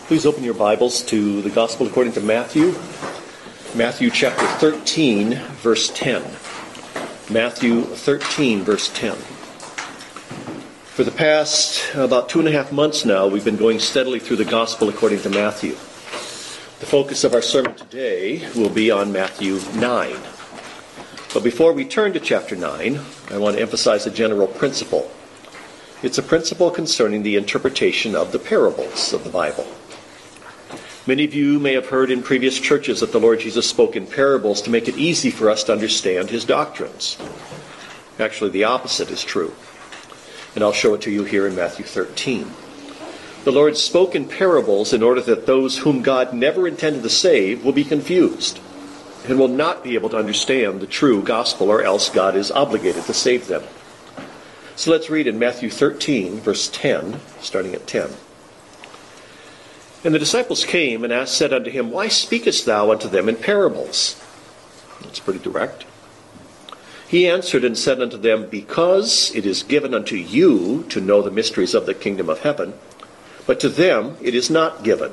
Please open your Bibles to the Gospel according to Matthew. Matthew chapter 13, verse 10. Matthew 13, verse 10. For the past about 2.5 months now, we've been going steadily through the Gospel according to Matthew. The focus of our sermon today will be on Matthew 9. But before we turn to chapter 9, I want to emphasize a general principle. It's a principle concerning the interpretation of the parables of the Bible. Many of you may have heard in previous churches that the Lord Jesus spoke in parables to make it easy for us to understand his doctrines. Actually, the opposite is true. And I'll show it to you here in Matthew 13. The Lord spoke in parables in order that those whom God never intended to save will be confused and will not be able to understand the true gospel, or else God is obligated to save them. So let's read in Matthew 13, verse 10, starting at 10. And the disciples came and said unto him, Why speakest thou unto them in parables? That's pretty direct. He answered and said unto them, Because it is given unto you to know the mysteries of the kingdom of heaven, but to them it is not given.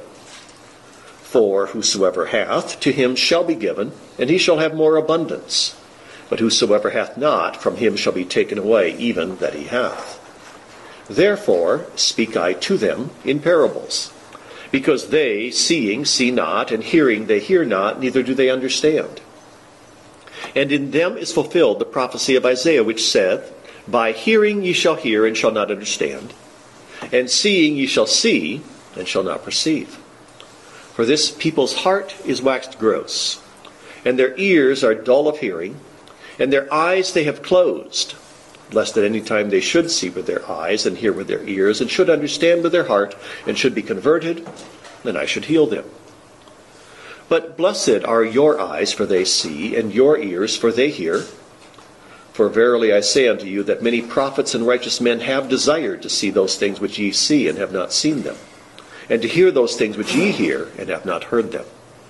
For whosoever hath, to him shall be given, and he shall have more abundance. But whosoever hath not, from him shall be taken away even that he hath. Therefore speak I to them in parables. Because they, seeing, see not, and hearing, they hear not, neither do they understand. And in them is fulfilled the prophecy of Isaiah, which saith, By hearing ye shall hear, and shall not understand. And seeing ye shall see, and shall not perceive. For this people's heart is waxed gross, and their ears are dull of hearing, and their eyes they have closed, lest at any time they should see with their eyes, and hear with their ears, and should understand with their heart, and should be converted, then I should heal them. But blessed are your eyes, for they see, and your ears, for they hear. For verily I say unto you, that many prophets and righteous men have desired to see those things which ye see, and have not seen them, and to hear those things which ye hear, and have not heard them.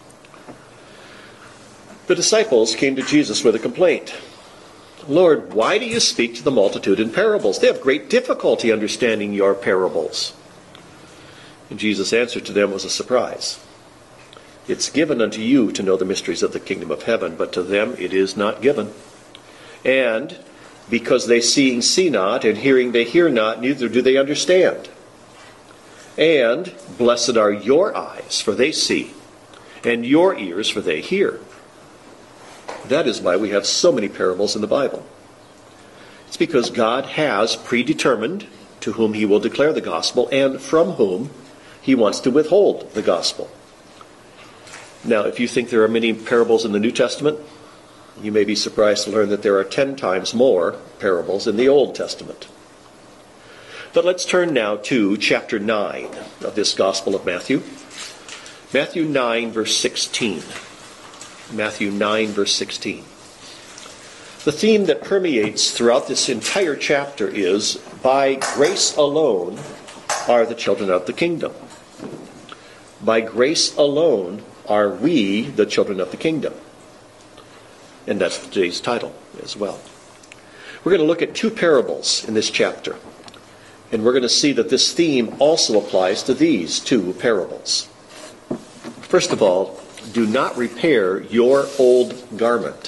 The disciples came to Jesus with a complaint. Lord, why do you speak to the multitude in parables? They have great difficulty understanding your parables. And Jesus' answer to them was a surprise. It's given unto you to know the mysteries of the kingdom of heaven, but to them it is not given. And because they seeing see not, and hearing they hear not, neither do they understand. And blessed are your eyes, for they see, and your ears, for they hear. That is why we have so many parables in the Bible. It's because God has predetermined to whom he will declare the gospel and from whom he wants to withhold the gospel. Now, if you think there are many parables in the New Testament, you may be surprised to learn that there are 10 times more parables in the Old Testament. But let's turn now to chapter 9 of this Gospel of Matthew. Matthew 9, verse 16. Matthew 9, verse 16. The theme that permeates throughout this entire chapter is, by grace alone are the children of the kingdom. By grace alone are we the children of the kingdom. And that's today's title as well. We're going to look at 2 parables in this chapter. And we're going to see that this theme also applies to these 2 parables. First of all, do not repair your old garment.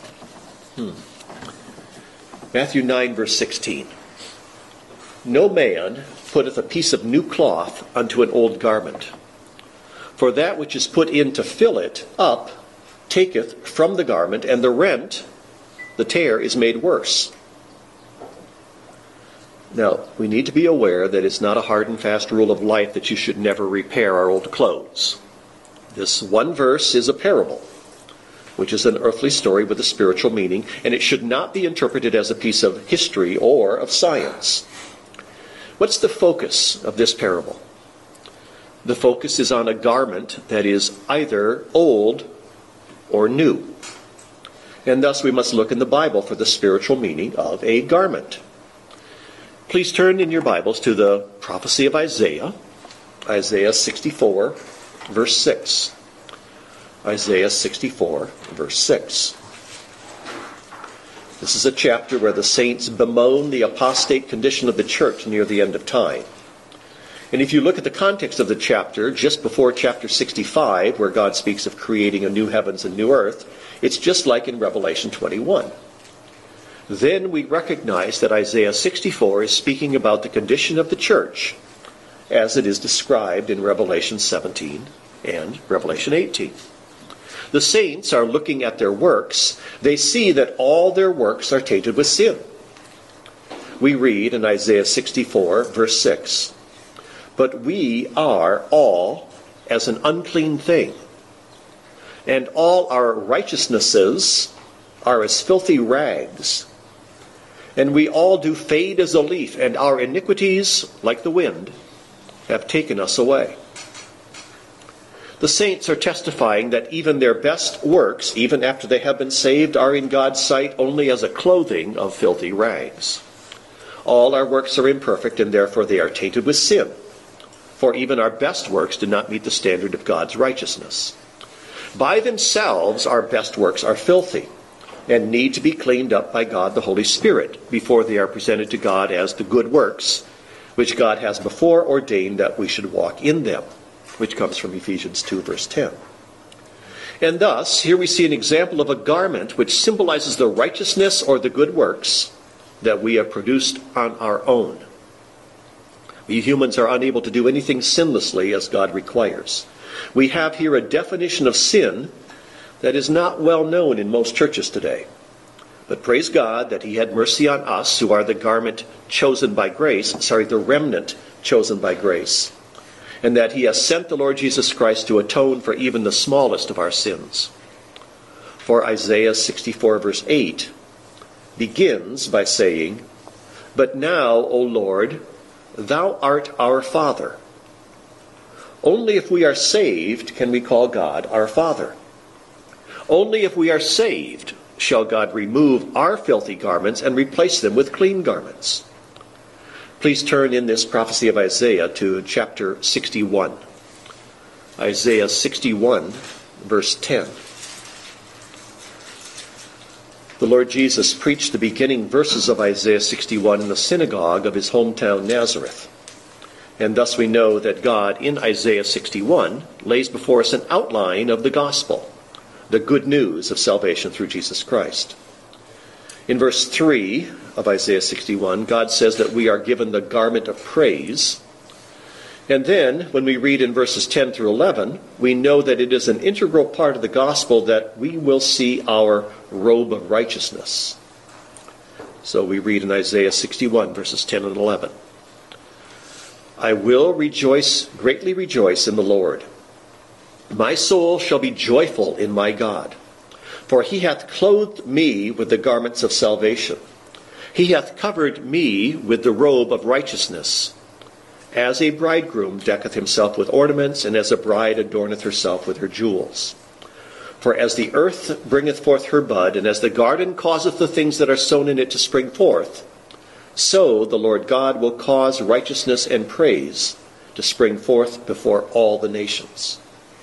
Matthew 9, verse 16. No man putteth a piece of new cloth unto an old garment. For that which is put in to fill it up taketh from the garment, and the rent, the tear, is made worse. Now, we need to be aware that it's not a hard and fast rule of life that you should never repair our old clothes. This one verse is a parable, which is an earthly story with a spiritual meaning, and it should not be interpreted as a piece of history or of science. What's the focus of this parable? The focus is on a garment that is either old or new. And thus we must look in the Bible for the spiritual meaning of a garment. Please turn in your Bibles to the prophecy of Isaiah, Isaiah 64, verse 6. Isaiah 64, verse 6. This is a chapter where the saints bemoan the apostate condition of the church near the end of time. And if you look at the context of the chapter, just before chapter 65, where God speaks of creating a new heavens and new earth, it's just like in Revelation 21. Then we recognize that Isaiah 64 is speaking about the condition of the church as it is described in Revelation 17 and Revelation 18. The saints are looking at their works. They see that all their works are tainted with sin. We read in Isaiah 64, verse 6, "But we are all as an unclean thing, and all our righteousnesses are as filthy rags. And we all do fade as a leaf, and our iniquities, like the wind, have taken us away." The saints are testifying that even their best works, even after they have been saved, are in God's sight only as a clothing of filthy rags. All our works are imperfect, and therefore they are tainted with sin. For even our best works do not meet the standard of God's righteousness. By themselves, our best works are filthy and need to be cleaned up by God the Holy Spirit before they are presented to God as the good works which God has before ordained that we should walk in them, which comes from Ephesians 2, verse 10. And thus, here we see an example of a garment which symbolizes the righteousness or the good works that we have produced on our own. We humans are unable to do anything sinlessly as God requires. We have here a definition of sin that is not well known in most churches today. But praise God that he had mercy on us, who are the garment chosen by grace, the remnant chosen by grace, and that he has sent the Lord Jesus Christ to atone for even the smallest of our sins. For Isaiah 64, verse 8, begins by saying, "But now, O Lord, thou art our Father." Only if we are saved can we call God our Father. Only if we are saved shall God remove our filthy garments and replace them with clean garments. Please turn in this prophecy of Isaiah to chapter 61. Isaiah 61, verse 10. The Lord Jesus preached the beginning verses of Isaiah 61 in the synagogue of his hometown Nazareth. And thus we know that God, in Isaiah 61, lays before us an outline of the gospel, the good news of salvation through Jesus Christ. In verse 3 of Isaiah 61, God says that we are given the garment of praise. And then, when we read in verses 10 through 11, we know that it is an integral part of the gospel that we will see our robe of righteousness. So we read in Isaiah 61, verses 10 and 11. "I will greatly rejoice in the Lord. My soul shall be joyful in my God. For he hath clothed me with the garments of salvation. He hath covered me with the robe of righteousness. As a bridegroom decketh himself with ornaments, and as a bride adorneth herself with her jewels. For as the earth bringeth forth her bud, and as the garden causeth the things that are sown in it to spring forth, so the Lord God will cause righteousness and praise to spring forth before all the nations."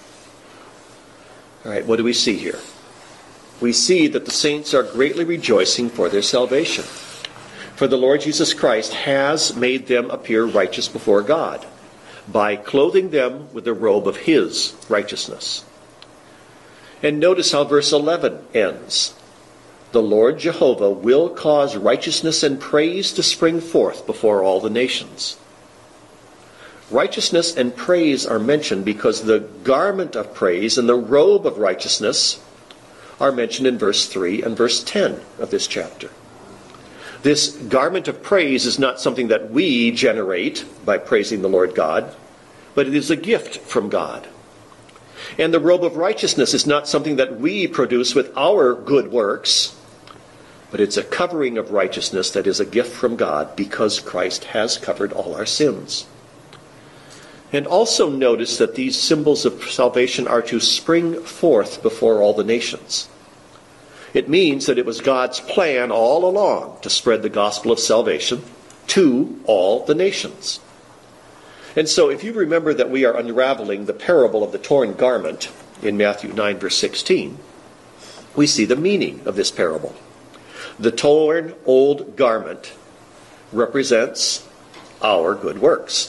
All right, what do we see here? We see that the saints are greatly rejoicing for their salvation. For the Lord Jesus Christ has made them appear righteous before God by clothing them with the robe of his righteousness. And notice how verse 11 ends. "The Lord Jehovah will cause righteousness and praise to spring forth before all the nations." Righteousness and praise are mentioned because the garment of praise and the robe of righteousness are mentioned in verse 3 and verse 10 of this chapter. This garment of praise is not something that we generate by praising the Lord God, but it is a gift from God. And the robe of righteousness is not something that we produce with our good works, but it's a covering of righteousness that is a gift from God because Christ has covered all our sins. And also notice that these symbols of salvation are to spring forth before all the nations. It means that it was God's plan all along to spread the gospel of salvation to all the nations. And so if you remember that we are unraveling the parable of the torn garment in Matthew 9, verse 16, we see the meaning of this parable. The torn old garment represents our good works.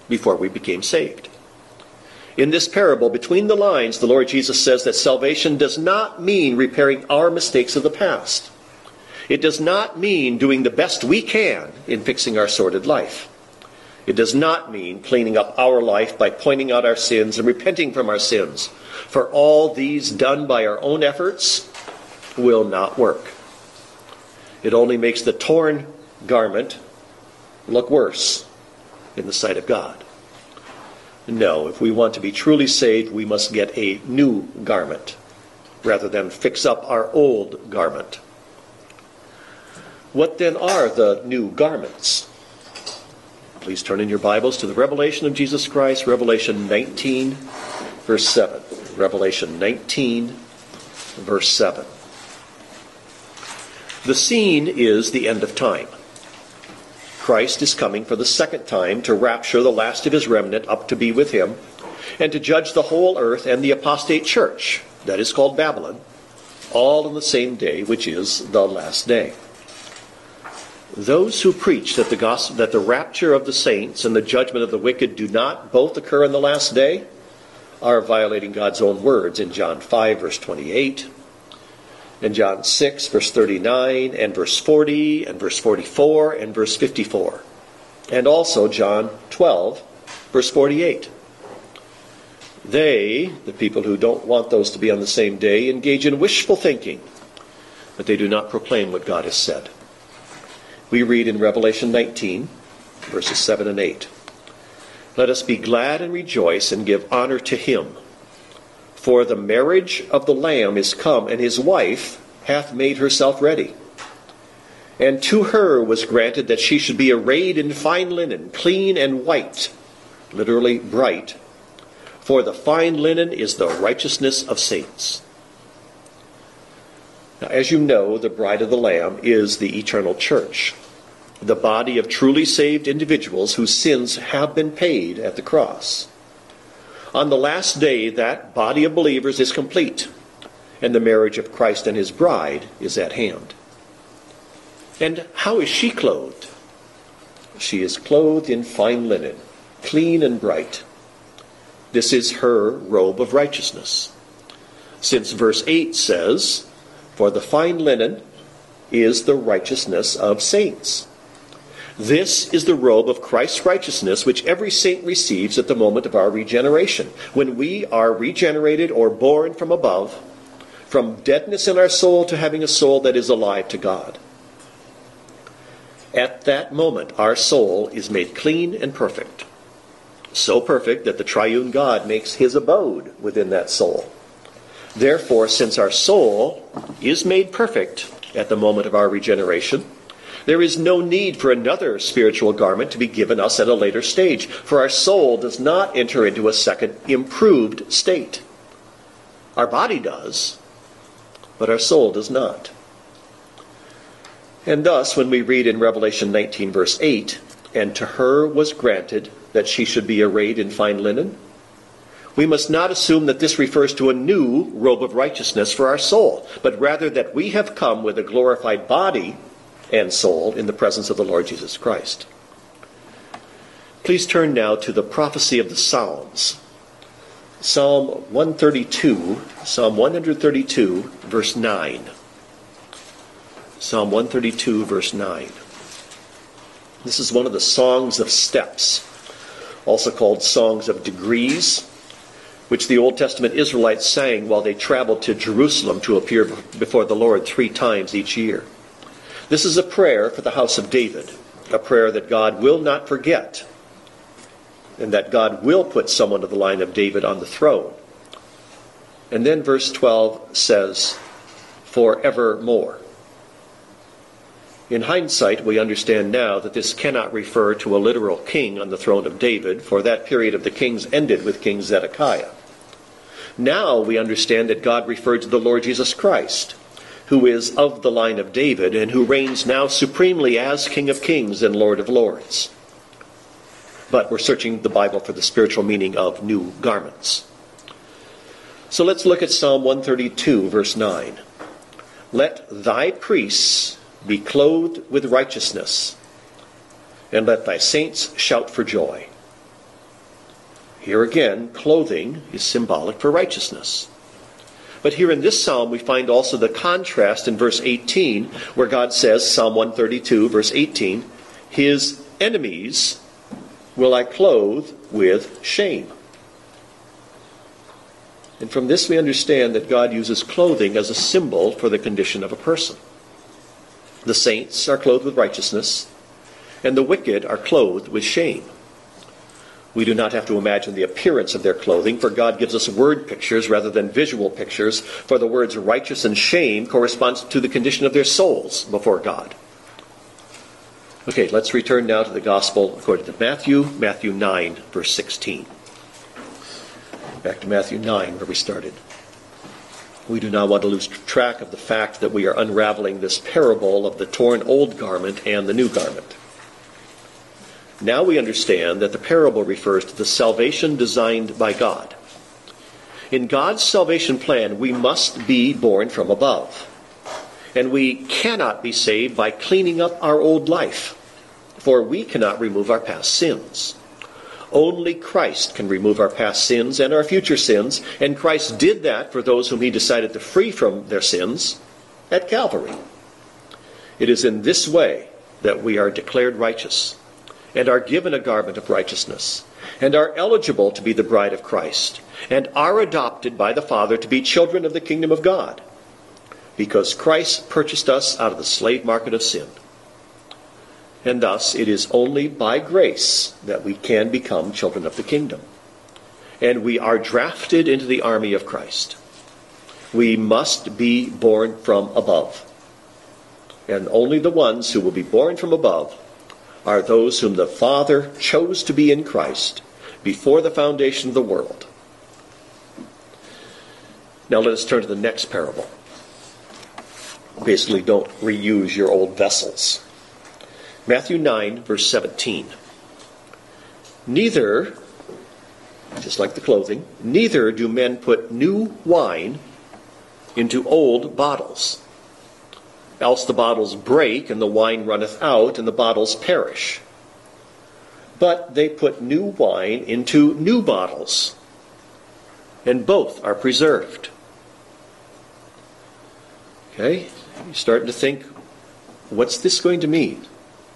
before we became saved. In this parable, between the lines, the Lord Jesus says that salvation does not mean repairing our mistakes of the past. It does not mean doing the best we can in fixing our sordid life. It does not mean cleaning up our life by pointing out our sins and repenting from our sins. For all these done by our own efforts will not work. It only makes the torn garment look worse in the sight of God. No, if we want to be truly saved, we must get a new garment rather than fix up our old garment. What then are the new garments? Please turn in your Bibles to the revelation of Jesus Christ, Revelation 19, verse 7. Revelation 19, verse 7. The scene is the end of time. Christ is coming for the second time to rapture the last of his remnant up to be with him, and to judge the whole earth and the apostate church, that is called Babylon, all on the same day, which is the last day. Those who preach that the rapture of the saints and the judgment of the wicked do not both occur in the last day are violating God's own words in John 5, verse 28, and John 6, verse 39, and verse 40, and verse 44, and verse 54, and also John 12, verse 48. They, the people who don't want those to be on the same day, engage in wishful thinking, but they do not proclaim what God has said. We read in Revelation 19, verses 7 and 8. Let us be glad and rejoice and give honor to him. For the marriage of the Lamb is come, and his wife hath made herself ready. And to her was granted that she should be arrayed in fine linen, clean and white, literally bright. For the fine linen is the righteousness of saints. Now, as you know, the bride of the Lamb is the eternal church, the body of truly saved individuals whose sins have been paid at the cross. On the last day, that body of believers is complete, and the marriage of Christ and his bride is at hand. And how is she clothed? She is clothed in fine linen, clean and bright. This is her robe of righteousness. Since verse 8 says, for the fine linen is the righteousness of saints. This is the robe of Christ's righteousness which every saint receives at the moment of our regeneration, when we are regenerated or born from above, from deadness in our soul to having a soul that is alive to God. At that moment, our soul is made clean and perfect, so perfect that the triune God makes his abode within that soul. Therefore, since our soul is made perfect at the moment of our regeneration, there is no need for another spiritual garment to be given us at a later stage, for our soul does not enter into a second improved state. Our body does, but our soul does not. And thus, when we read in Revelation 19, verse 8, and to her was granted that she should be arrayed in fine linen, we must not assume that this refers to a new robe of righteousness for our soul, but rather that we have come with a glorified body and soul in the presence of the Lord Jesus Christ. Please turn now to the prophecy of the Psalms. Psalm 132, verse 9. Psalm 132, verse 9. This is one of the songs of steps, also called songs of degrees, which the Old Testament Israelites sang while they traveled to Jerusalem to appear before the Lord 3 times each year. This is a prayer for the house of David, a prayer that God will not forget, and that God will put someone of the line of David on the throne. And then verse 12 says, forevermore. In hindsight, we understand now that this cannot refer to a literal king on the throne of David, for that period of the kings ended with King Zedekiah. Now we understand that God referred to the Lord Jesus Christ, who is of the line of David and who reigns now supremely as King of Kings and Lord of Lords. But we're searching the Bible for the spiritual meaning of new garments. So let's look at Psalm 132, verse 9. Let thy priests be clothed with righteousness, and let thy saints shout for joy. Here again, clothing is symbolic for righteousness. But here in this psalm, we find also the contrast in verse 18, where God says, Psalm 132, verse 18, his enemies will I clothe with shame. And from this we understand that God uses clothing as a symbol for the condition of a person. The saints are clothed with righteousness, and the wicked are clothed with shame. We do not have to imagine the appearance of their clothing, for God gives us word pictures rather than visual pictures, for the words righteous and shame correspond to the condition of their souls before God. Okay, let's return now to the Gospel according to Matthew 9, verse 16. Back to Matthew 9, where we started. We do not want to lose track of the fact that we are unraveling this parable of the torn old garment and the new garment. Now we understand that the parable refers to the salvation designed by God. In God's salvation plan, we must be born from above. And we cannot be saved by cleaning up our old life, for we cannot remove our past sins. Only Christ can remove our past sins and our future sins, and Christ did that for those whom he decided to free from their sins at Calvary. It is in this way that we are declared righteous, and are given a garment of righteousness, and are eligible to be the bride of Christ, and are adopted by the Father to be children of the kingdom of God, because Christ purchased us out of the slave market of sin. And thus it is only by grace that we can become children of the kingdom. And we are drafted into the army of Christ. We must be born from above. And only the ones who will be born from above are those whom the Father chose to be in Christ before the foundation of the world. Now let us turn to the next parable. Basically, don't reuse your old vessels. Matthew 9, verse 17. Neither, just like the clothing, neither do men put new wine into old bottles. Else the bottles break, and the wine runneth out, and the bottles perish. But they put new wine into new bottles, and both are preserved. Okay, you're starting to think, what's this going to mean?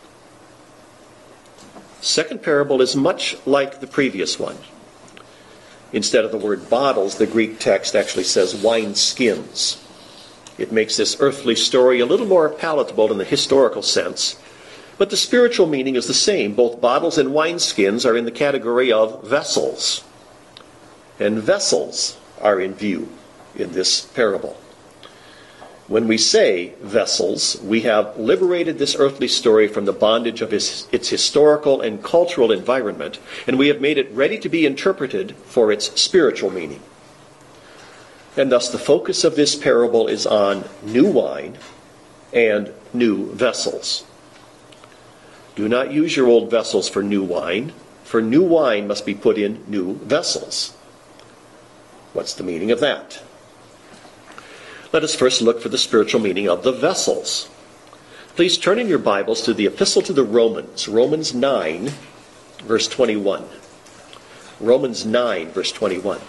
Second parable is much like the previous one. Instead of the word bottles, the Greek text actually says wine skins. It makes this earthly story a little more palatable in the historical sense, but the spiritual meaning is the same. Both bottles and wineskins are in the category of vessels, and vessels are in view in this parable. When we say vessels, we have liberated this earthly story from the bondage of its historical and cultural environment, and we have made it ready to be interpreted for its spiritual meaning. And thus the focus of this parable is on new wine and new vessels. Do not use your old vessels for new wine, for new wine must be put in new vessels. What's the meaning of that? Let us first look for the spiritual meaning of the vessels. Please turn in your Bibles to the Epistle to the Romans, Romans 9, verse 21. Romans 9, verse 21.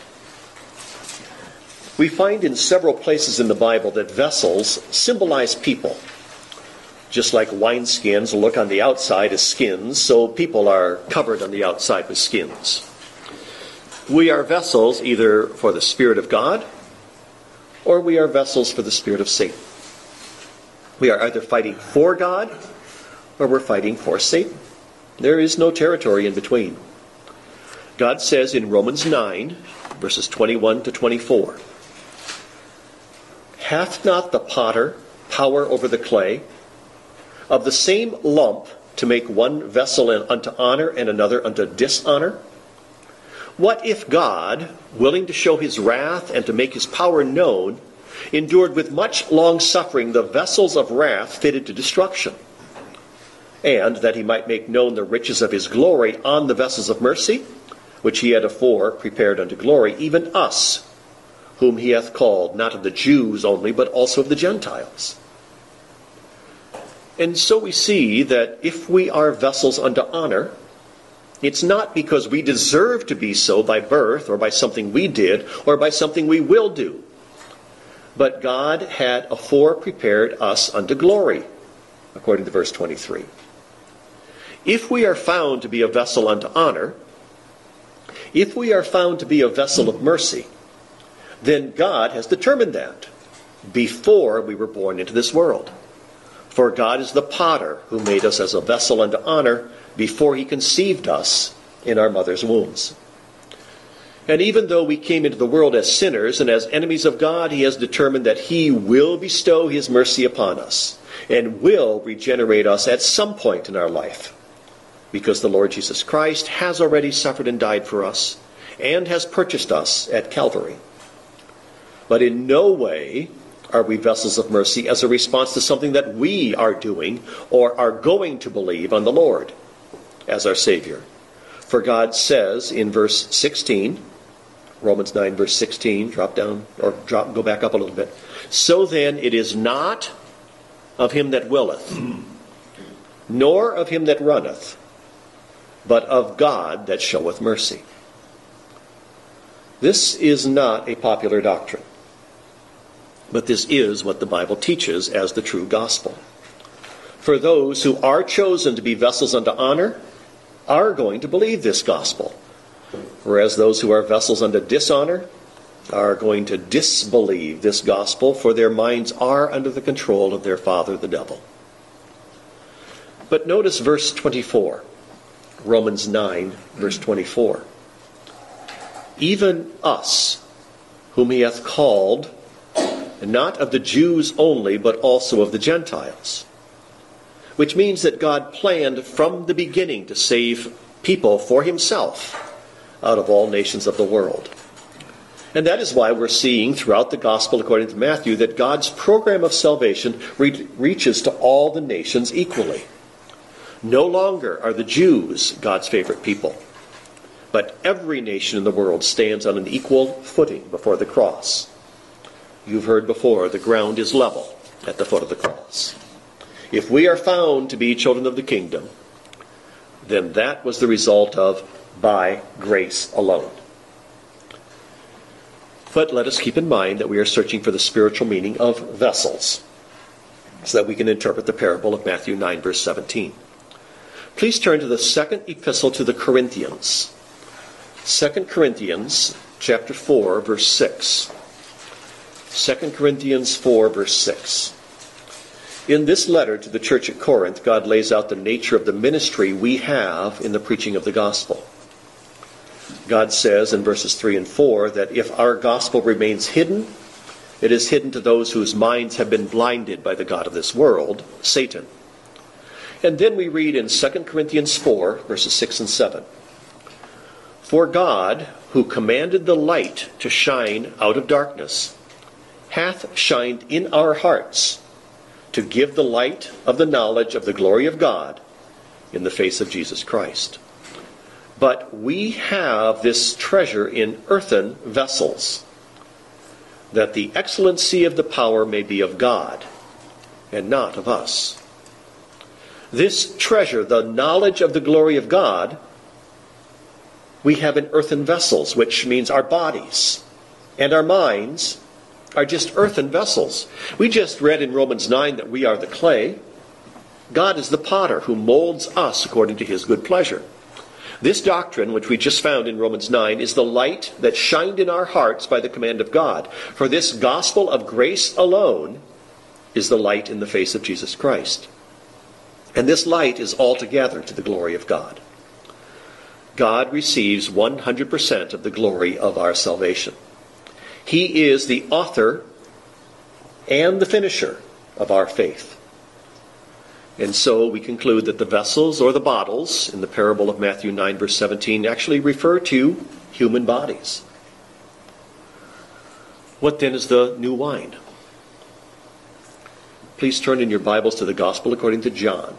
We find in several places in the Bible that vessels symbolize people. Just like wineskins look on the outside as skins, so people are covered on the outside with skins. We are vessels either for the Spirit of God, or we are vessels for the spirit of Satan. We are either fighting for God, or we're fighting for Satan. There is no territory in between. God says in Romans 9, verses 21 to 24, "Hath not the potter power over the clay, of the same lump to make one vessel unto honor and another unto dishonor? What if God, willing to show his wrath and to make his power known, endured with much long suffering the vessels of wrath fitted to destruction, and that he might make known the riches of his glory on the vessels of mercy, which he had afore prepared unto glory, even us, whom he hath called, not of the Jews only, but also of the Gentiles?" And so we see that if we are vessels unto honor, It's not because we deserve to be so by birth or by something we did or by something we will do. But God had afore prepared us unto glory, according to verse 23. If we are found to be a vessel unto honor, if we are found to be a vessel of mercy, then God has determined that before we were born into this world. For God is the potter who made us as a vessel unto honor before he conceived us in our mother's wombs. And even though we came into the world as sinners and as enemies of God, he has determined that he will bestow his mercy upon us and will regenerate us at some point in our life, because the Lord Jesus Christ has already suffered and died for us and has purchased us at Calvary. But in no way are we vessels of mercy as a response to something that we are doing or are going to believe on the Lord as our Savior. For God says in verse 16, Romans 9 verse 16, go back up a little bit. So then it is not of him that willeth, nor of him that runneth, but of God that showeth mercy. This is not a popular doctrine, but this is what the Bible teaches as the true gospel. For those who are chosen to be vessels unto honor are going to believe this gospel, whereas those who are vessels unto dishonor are going to disbelieve this gospel, for their minds are under the control of their father, the devil. But notice verse 24, Romans 9, verse 24. Even us, whom he hath called, not of the Jews only, but also of the Gentiles. Which means that God planned from the beginning to save people for himself out of all nations of the world. And that is why we're seeing throughout the gospel according to Matthew that God's program of salvation reaches to all the nations equally. No longer are the Jews God's favorite people, but every nation in the world stands on an equal footing before the cross. You've heard before, the ground is level at the foot of the cross. If we are found to be children of the kingdom, then that was the result of by grace alone. But let us keep in mind that we are searching for the spiritual meaning of vessels, so that we can interpret the parable of Matthew 9, verse 17. Please turn to the second epistle to the Corinthians. 2 Corinthians chapter 4, verse 6. 2 Corinthians 4, verse 6. In this letter to the church at Corinth, God lays out the nature of the ministry we have in the preaching of the gospel. God says in verses 3 and 4 that if our gospel remains hidden, it is hidden to those whose minds have been blinded by the god of this world, Satan. And then we read in 2 Corinthians 4, verses 6 and 7. For God, who commanded the light to shine out of darkness, hath shined in our hearts to give the light of the knowledge of the glory of God in the face of Jesus Christ. But we have this treasure in earthen vessels, that the excellency of the power may be of God, and not of us. This treasure, the knowledge of the glory of God, we have in earthen vessels, which means our bodies and our minds are just earthen vessels. We just read in Romans 9 that we are the clay. God is the potter who molds us according to his good pleasure. This doctrine, which we just found in Romans 9, is the light that shined in our hearts by the command of God. For this gospel of grace alone is the light in the face of Jesus Christ. And this light is altogether to the glory of God. God receives 100% of the glory of our salvation. He is the author and the finisher of our faith. And so we conclude that the vessels or the bottles in the parable of Matthew 9, verse 17 actually refer to human bodies. What then is the new wine? Please turn in your Bibles to the Gospel according to John.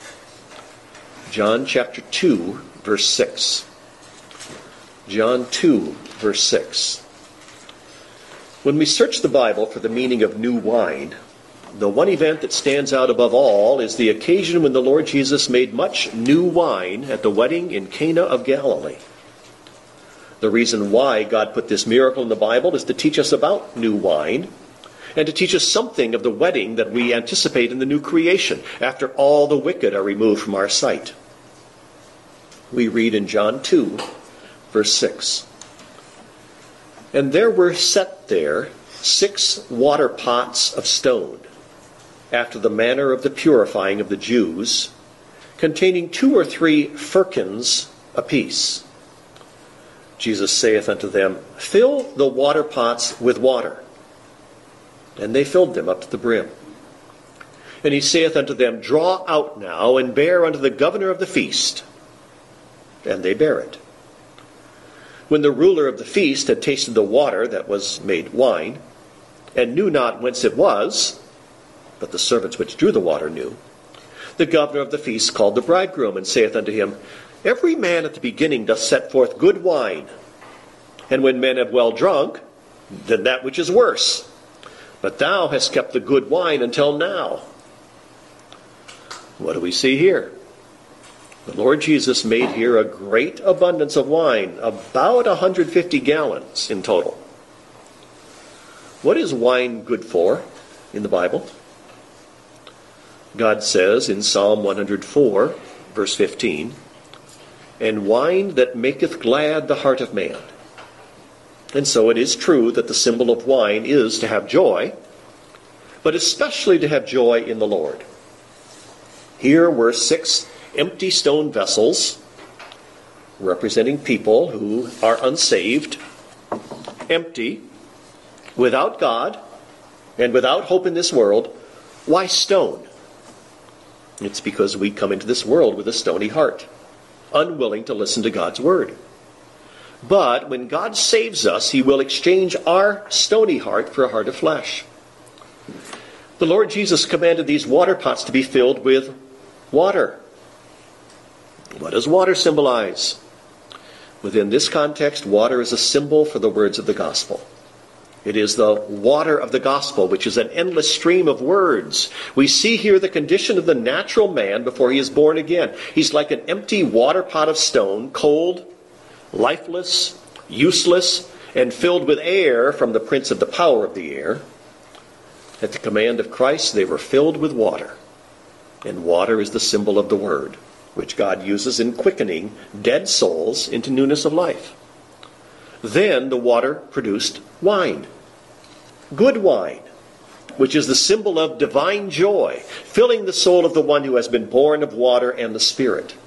John chapter 2, verse 6. John 2, verse 6. When we search the Bible for the meaning of new wine, the one event that stands out above all is the occasion when the Lord Jesus made much new wine at the wedding in Cana of Galilee. The reason why God put this miracle in the Bible is to teach us about new wine and to teach us something of the wedding that we anticipate in the new creation after all the wicked are removed from our sight. We read in John 2, verse 6. And there were set there 6 water pots of stone, after the manner of the purifying of the Jews, containing 2 or 3 firkins apiece. Jesus saith unto them, Fill the water pots with water. And they filled them up to the brim. And he saith unto them, Draw out now, and bear unto the governor of the feast. And they bare it. When the ruler of the feast had tasted the water that was made wine, and knew not whence it was, but the servants which drew the water knew, the governor of the feast called the bridegroom, and saith unto him, Every man at the beginning doth set forth good wine, and when men have well drunk, then that which is worse. But thou hast kept the good wine until now. What do we see here? The Lord Jesus made here a great abundance of wine, about 150 gallons in total. What is wine good for in the Bible? God says in Psalm 104, verse 15, And wine that maketh glad the heart of man. And so it is true that the symbol of wine is to have joy, but especially to have joy in the Lord. Here were 6 empty stone vessels representing people who are unsaved, empty, without God, and without hope in this world. Why stone? It's because we come into this world with a stony heart, unwilling to listen to God's word. But when God saves us, he will exchange our stony heart for a heart of flesh. The Lord Jesus commanded these water pots to be filled with water. What does water symbolize? Within this context, water is a symbol for the words of the gospel. It is the water of the gospel, which is an endless stream of words. We see here the condition of the natural man before he is born again. He's like an empty water pot of stone, cold, lifeless, useless, and filled with air from the prince of the power of the air. At the command of Christ, they were filled with water. And water is the symbol of the word, which God uses in quickening dead souls into newness of life. Then the water produced wine. Good wine, which is the symbol of divine joy, filling the soul of the one who has been born of water and the Spirit.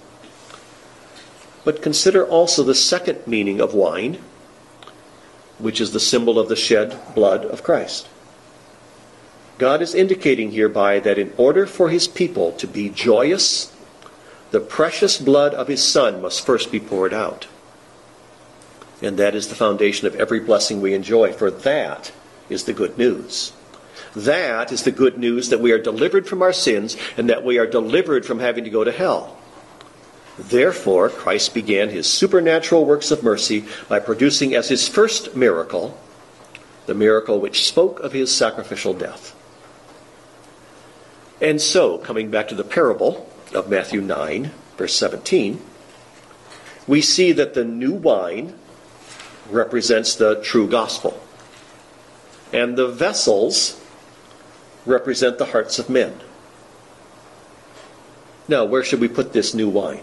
But consider also the second meaning of wine, which is the symbol of the shed blood of Christ. God is indicating hereby that in order for his people to be joyous, the precious blood of his Son must first be poured out. And that is the foundation of every blessing we enjoy, for that is the good news. That is the good news that we are delivered from our sins and that we are delivered from having to go to hell. Therefore, Christ began his supernatural works of mercy by producing as his first miracle the miracle which spoke of his sacrificial death. And so, coming back to the parable of Matthew 9, verse 17, we see that the new wine represents the true gospel. And the vessels represent the hearts of men. Now, where should we put this new wine?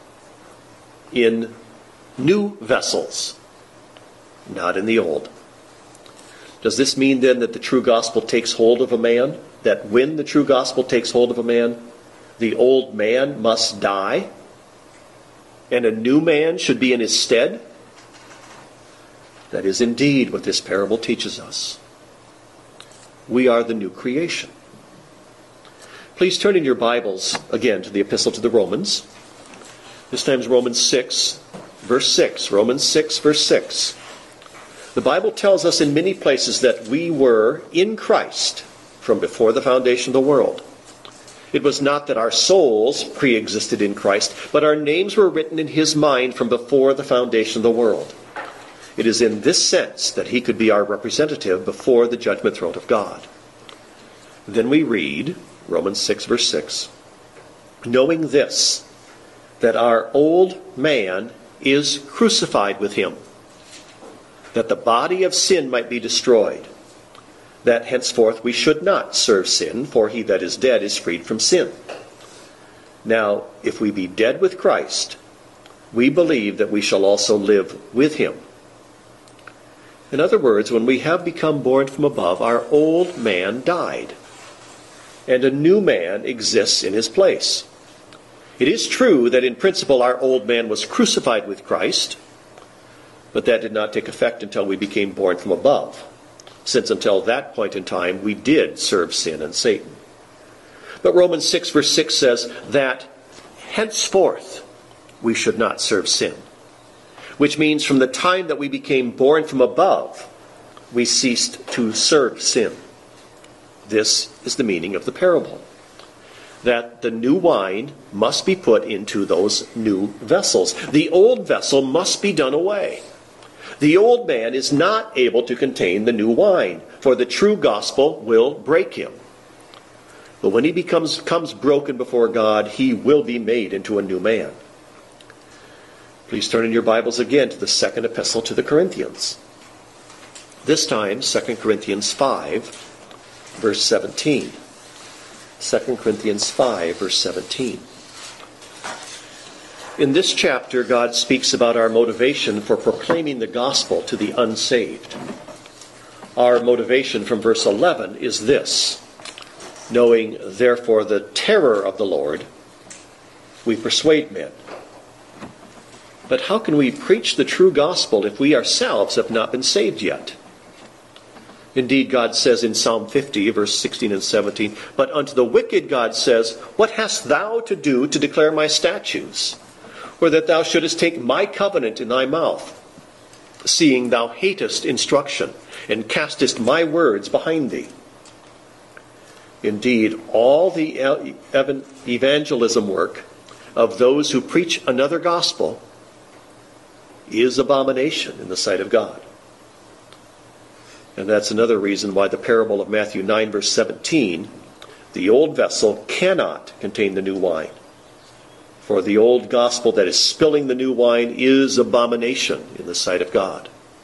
In new vessels, not in the old. Does this mean then that the true gospel takes hold of a man? That when the true gospel takes hold of a man, the old man must die? And a new man should be in his stead? That is indeed what this parable teaches us. We are the new creation. Please turn in your Bibles again to the Epistle to the Romans. This time is Romans 6, verse 6. Romans 6, verse 6. The Bible tells us in many places that we were in Christ from before the foundation of the world. It was not that our souls pre-existed in Christ, but our names were written in his mind from before the foundation of the world. It is in this sense that he could be our representative before the judgment throne of God. Then we read, Romans 6, verse 6, knowing this, that our old man is crucified with him, that the body of sin might be destroyed, that henceforth we should not serve sin, for he that is dead is freed from sin. Now, if we be dead with Christ, we believe that we shall also live with him. In other words, when we have become born from above, our old man died, and a new man exists in his place. It is true that in principle our old man was crucified with Christ, but that did not take effect until we became born from above, since until that point in time we did serve sin and Satan. But Romans 6 verse 6 says that henceforth we should not serve sin, which means from the time that we became born from above, we ceased to serve sin. This is the meaning of the parable, that the new wine must be put into those new vessels. The old vessel must be done away. The old man is not able to contain the new wine, for the true gospel will break him. But when he comes broken before God, he will be made into a new man. Please turn in your Bibles again to the second epistle to the Corinthians. This time, 2 Corinthians 5, verse 17. 2 Corinthians 5, verse 17. In this chapter, God speaks about our motivation for proclaiming the gospel to the unsaved. Our motivation from verse 11 is this: knowing, therefore, the terror of the Lord, we persuade men. But how can we preach the true gospel if we ourselves have not been saved yet? Indeed, God says in Psalm 50, verse 16 and 17, but unto the wicked God says, what hast thou to do to declare my statutes? Or that thou shouldest take my covenant in thy mouth, seeing thou hatest instruction, and castest my words behind thee. Indeed, all the evangelism work of those who preach another gospel is abomination in the sight of God. And that's another reason why the parable of Matthew 9, verse 17, the old vessel cannot contain the new wine. For the old gospel that is spilling the new wine is abomination in the sight of God.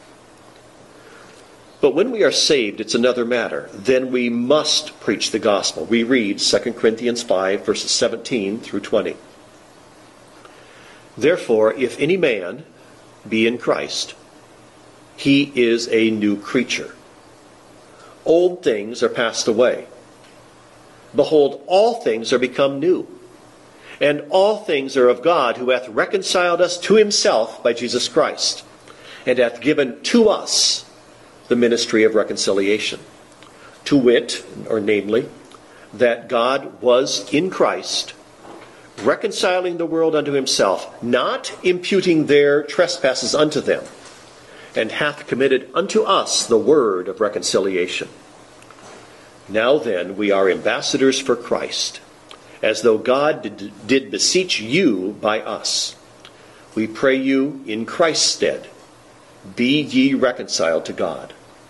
But when we are saved, it's another matter. Then we must preach the gospel. We read 2 Corinthians 5, verses 17 through 20. Therefore, if any man be in Christ, he is a new creature. Old things are passed away. Behold, all things are become new. And all things are of God, who hath reconciled us to himself by Jesus Christ, and hath given to us the ministry of reconciliation. To wit, or namely, that God was in Christ, reconciling the world unto himself, not imputing their trespasses unto them, and hath committed unto us the word of reconciliation. Now then, we are ambassadors for Christ, as though God did beseech you by us. We pray you in Christ's stead, be ye reconciled to God.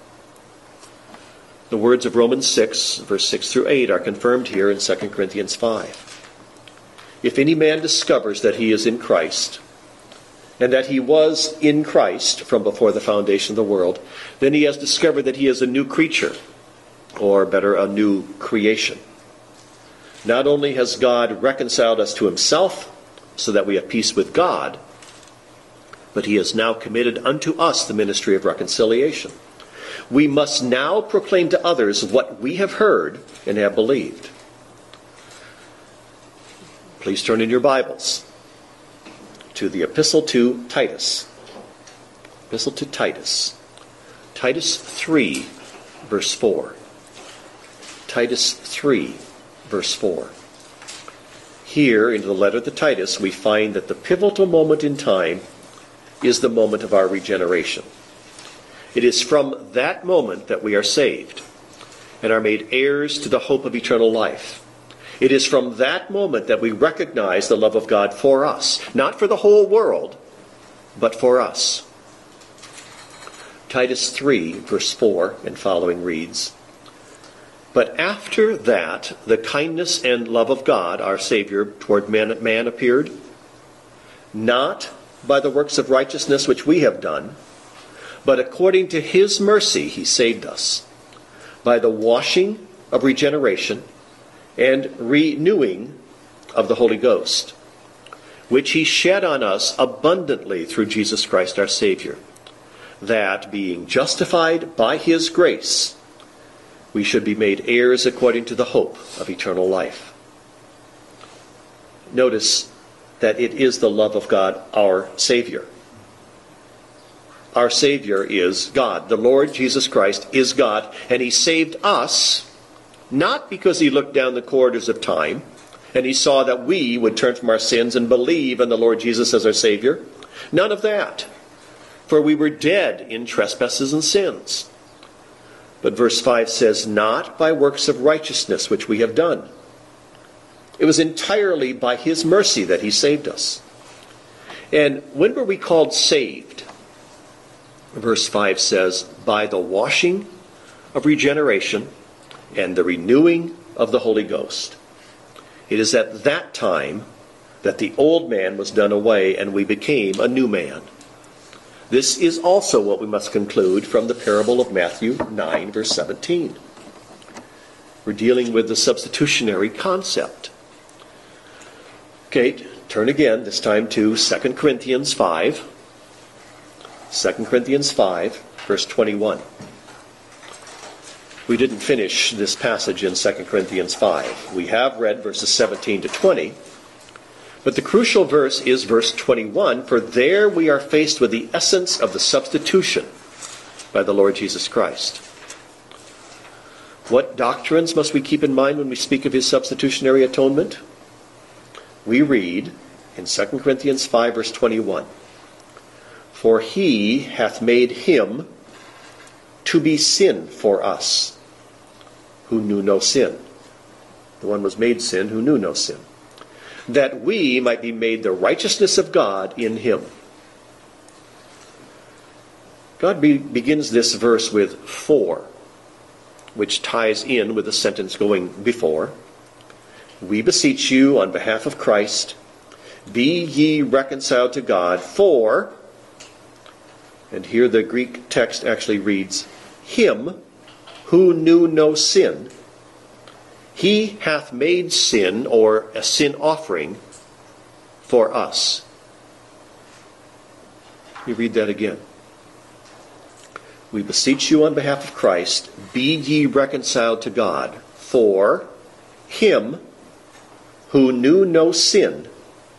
The words of Romans 6, verse 6 through 8 are confirmed here in 2 Corinthians 5. If any man discovers that he is in Christ, and that he was in Christ from before the foundation of the world, then he has discovered that he is a new creature, or better, a new creation. Not only has God reconciled us to himself, so that we have peace with God, but he has now committed unto us the ministry of reconciliation. We must now proclaim to others what we have heard and have believed. Please turn in your Bibles to the Epistle to Titus. Epistle to Titus. Titus 3, verse 4. Titus 3, verse 4. Here, in the letter to Titus, we find that the pivotal moment in time is the moment of our regeneration. It is from that moment that we are saved and are made heirs to the hope of eternal life. It is from that moment that we recognize the love of God for us, not for the whole world, but for us. Titus 3, verse 4 and following reads, But after that, the kindness and love of God, our Savior, toward man appeared, not by the works of righteousness which we have done, but according to his mercy he saved us, by the washing of regeneration and renewing of the Holy Ghost, which he shed on us abundantly through Jesus Christ our Savior, that, being justified by his grace, we should be made heirs according to the hope of eternal life. Notice that it is the love of God, our Savior. Our Savior is God. The Lord Jesus Christ is God, and he saved us, not because he looked down the corridors of time, and he saw that we would turn from our sins and believe in the Lord Jesus as our Savior. None of that. For we were dead in trespasses and sins. But verse 5 says, not by works of righteousness which we have done. It was entirely by his mercy that he saved us. And when were we called saved? Verse 5 says, by the washing of regeneration and the renewing of the Holy Ghost. It is at that time that the old man was done away and we became a new man. This is also what we must conclude from the parable of Matthew 9, verse 17. We're dealing with the substitutionary concept. Okay, turn again, this time to 2 Corinthians 5. 2 Corinthians 5, verse 21. We didn't finish this passage in 2 Corinthians 5. We have read verses 17 to 20. But the crucial verse is verse 21, for there we are faced with the essence of the substitution by the Lord Jesus Christ. What doctrines must we keep in mind when we speak of his substitutionary atonement? We read in 2 Corinthians 5, verse 21, for he hath made him to be sin for us, who knew no sin. The one was made sin who knew no sin, that we might be made the righteousness of God in him. God begins this verse with for, which ties in with the sentence going before. We beseech you on behalf of Christ, be ye reconciled to God, for, and here the Greek text actually reads, him who knew no sin, he hath made sin, or a sin offering, for us. We read that again. We beseech you on behalf of Christ, be ye reconciled to God, for him who knew no sin,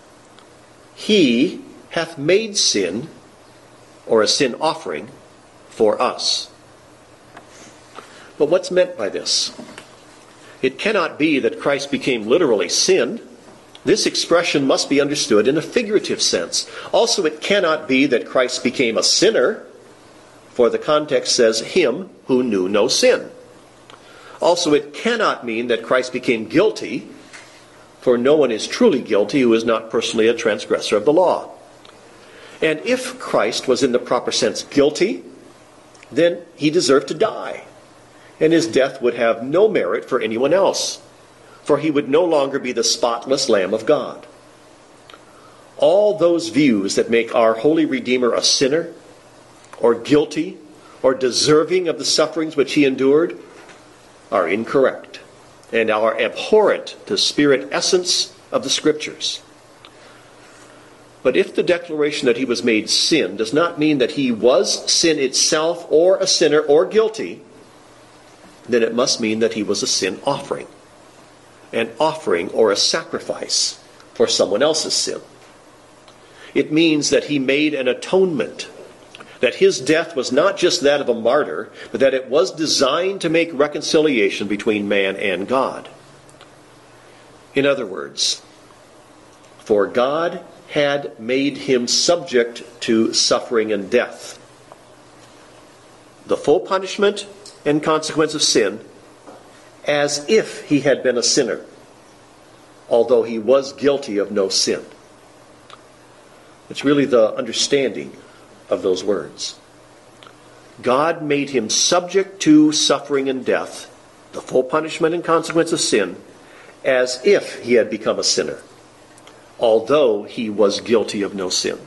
he hath made sin, or a sin offering, for us. But what's meant by this? It cannot be that Christ became literally sin. This expression must be understood in a figurative sense. Also, it cannot be that Christ became a sinner, for the context says, him who knew no sin. Also, it cannot mean that Christ became guilty, for no one is truly guilty who is not personally a transgressor of the law. And if Christ was in the proper sense guilty, then he deserved to die, and his death would have no merit for anyone else, for he would no longer be the spotless Lamb of God. All those views that make our holy Redeemer a sinner, or guilty, or deserving of the sufferings which he endured, are incorrect, and are abhorrent to the spirit essence of the Scriptures. But if the declaration that he was made sin does not mean that he was sin itself, or a sinner, or guilty, then it must mean that he was a sin offering. An offering or a sacrifice for someone else's sin. It means that he made an atonement. That his death was not just that of a martyr, but that it was designed to make reconciliation between man and God. In other words, for God had made him subject to suffering and death. The full punishment and consequence of sin, as if he had been a sinner, although he was guilty of no sin. It's really the understanding of those words. God made him subject to suffering and death, the full punishment and consequence of sin, as if he had become a sinner, although he was guilty of no sin.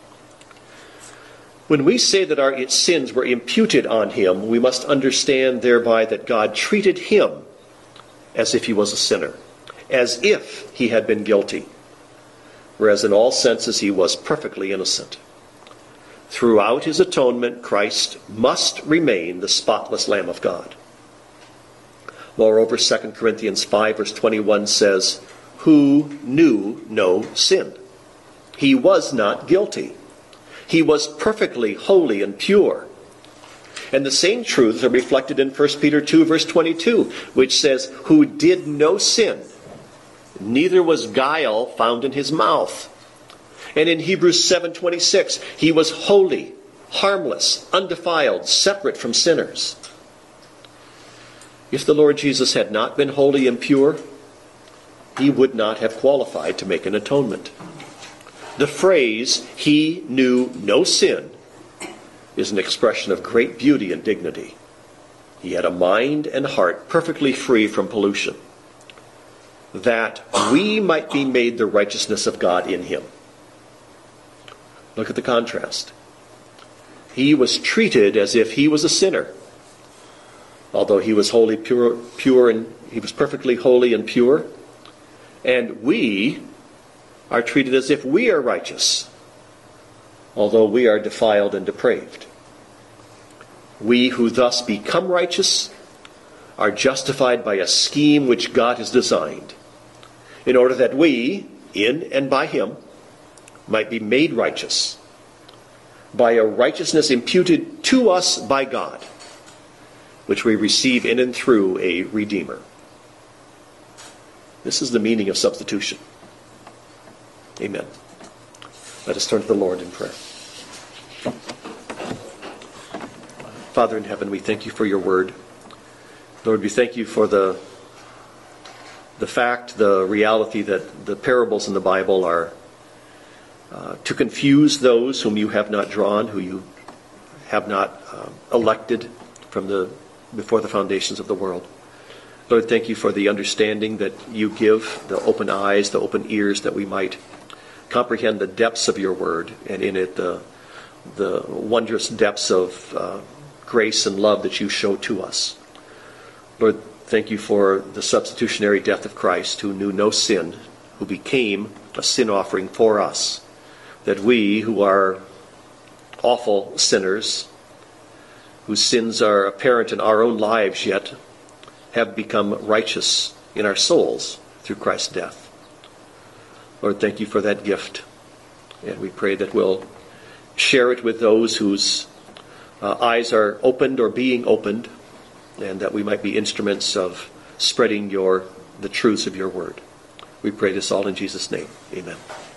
When we say that our sins were imputed on him, we must understand thereby that God treated him as if he was a sinner, as if he had been guilty, whereas in all senses he was perfectly innocent. Throughout his atonement, Christ must remain the spotless Lamb of God. Moreover, 2 Corinthians 5 verse 21 says, "Who knew no sin." He was not guilty. He was perfectly holy and pure. And the same truths are reflected in 1 Peter 2 verse 22, which says, "Who did no sin, neither was guile found in his mouth." And in Hebrews 7:26, he was holy, harmless, undefiled, separate from sinners. If the Lord Jesus had not been holy and pure, he would not have qualified to make an atonement. The phrase, "he knew no sin," is an expression of great beauty and dignity. He had a mind and heart perfectly free from pollution, that we might be made the righteousness of God in him. Look at the contrast. He was treated as if he was a sinner, although he was holy, pure, and he was perfectly holy and pure. And we are treated as if we are righteous, although we are defiled and depraved. We who thus become righteous are justified by a scheme which God has designed, in order that we, in and by him, might be made righteous by a righteousness imputed to us by God, which we receive in and through a Redeemer. This is the meaning of substitution. Amen. Let us turn to the Lord in prayer. Father in heaven, we thank you for your word. Lord, we thank you for the fact, the reality that the parables in the Bible are to confuse those whom you have not drawn, who you have not elected before the foundations of the world. Lord, thank you for the understanding that you give, the open eyes, the open ears, that we might comprehend the depths of your word, and in it the wondrous depths of grace and love that you show to us. Lord, thank you for the substitutionary death of Christ, who knew no sin, who became a sin offering for us, that we, who are awful sinners, whose sins are apparent in our own lives yet, have become righteous in our souls through Christ's death. Lord, thank you for that gift. And we pray that we'll share it with those whose eyes are opened or being opened, and that we might be instruments of spreading the truths of your word. We pray this all in Jesus' name. Amen.